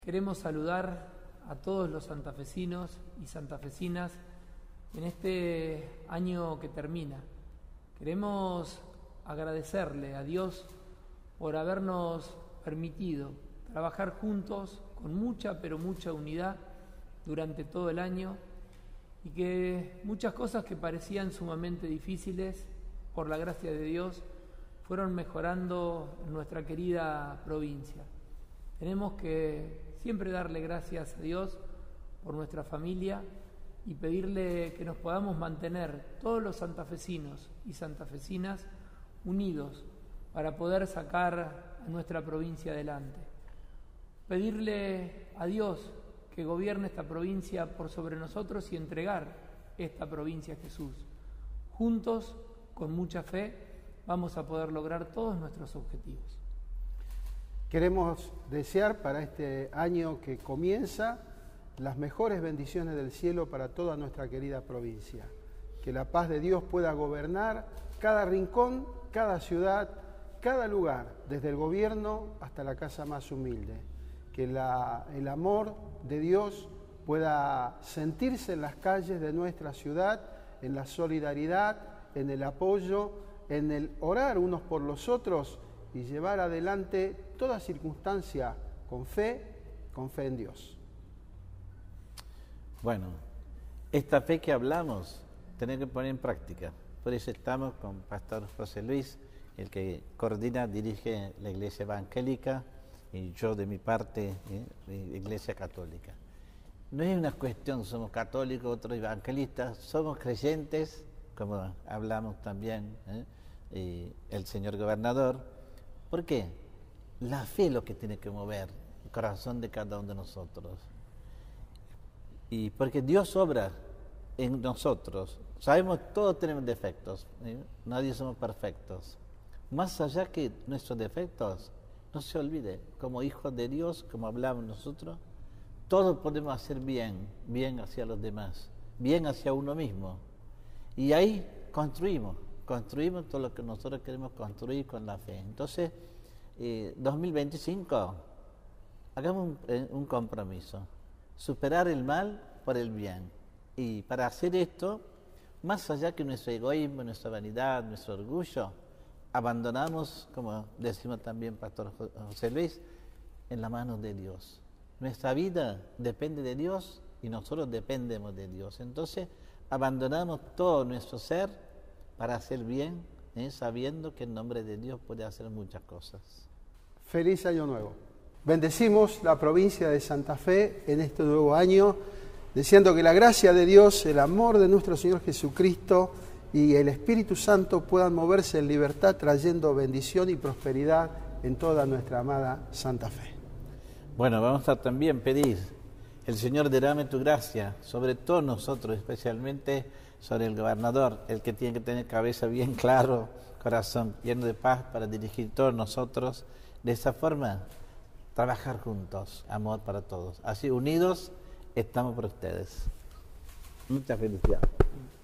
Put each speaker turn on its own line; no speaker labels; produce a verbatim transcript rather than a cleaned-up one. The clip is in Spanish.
Queremos saludar a todos los santafesinos y santafesinas en este año que termina. Queremos agradecerle a Dios por habernos permitido trabajar juntos con mucha, pero mucha unidad durante todo el año y que muchas cosas que parecían sumamente difíciles, por la gracia de Dios, fueron mejorando en nuestra querida provincia. Tenemos que siempre darle gracias a Dios por nuestra familia y pedirle que nos podamos mantener todos los santafesinos y santafesinas unidos para poder sacar a nuestra provincia adelante. Pedirle a Dios que gobierne esta provincia por sobre nosotros y entregar esta provincia a Jesús. Juntos, con mucha fe, vamos a poder lograr todos nuestros objetivos.
Queremos desear para este año que comienza las mejores bendiciones del cielo para toda nuestra querida provincia. Que la paz de Dios pueda gobernar cada rincón, cada ciudad, cada lugar, desde el gobierno hasta la casa más humilde. Que la, el amor de Dios pueda sentirse en las calles de nuestra ciudad, en la solidaridad, en el apoyo, en el orar unos por los otros y llevar adelante toda circunstancia con fe, con fe en Dios.
Bueno, esta fe que hablamos, tenemos que poner en práctica. Por eso estamos con Pastor José Luis, el que coordina, dirige la Iglesia Evangélica, y yo de mi parte, ¿eh? Iglesia Católica. No es una cuestión, somos católicos, otros evangelistas, somos creyentes, como hablamos también, ¿eh? Y el señor gobernador. ¿Por qué? La fe es lo que tiene que mover el corazón de cada uno de nosotros. Y porque Dios obra en nosotros. Sabemos, todos tenemos defectos, ¿eh? Nadie somos perfectos. Más allá que nuestros defectos, no se olvide, como hijos de Dios, como hablamos nosotros, todos podemos hacer bien, bien hacia los demás, bien hacia uno mismo. Y ahí construimos. Construimos todo lo que nosotros queremos construir con la fe. Entonces, eh, dos mil veinticinco, hagamos un, eh, un compromiso, superar el mal por el bien. Y para hacer esto, más allá que nuestro egoísmo, nuestra vanidad, nuestro orgullo, abandonamos, como decimos también Pastor José Luis, en las manos de Dios. Nuestra vida depende de Dios y nosotros dependemos de Dios. Entonces, abandonamos todo nuestro ser para hacer bien, ¿eh? Sabiendo que en nombre de Dios puede hacer muchas cosas.
Feliz Año Nuevo. Bendecimos la provincia de Santa Fe en este nuevo año, deseando que la gracia de Dios, el amor de nuestro Señor Jesucristo y el Espíritu Santo puedan moverse en libertad, trayendo bendición y prosperidad en toda nuestra amada Santa Fe.
Bueno, vamos a también pedir, el Señor derrame tu gracia sobre todos nosotros, especialmente sobre el gobernador, el que tiene que tener cabeza bien claro, corazón lleno de paz para dirigir todos nosotros. De esa forma, trabajar juntos, amor para todos. Así, unidos, estamos por ustedes. Muchas felicidades.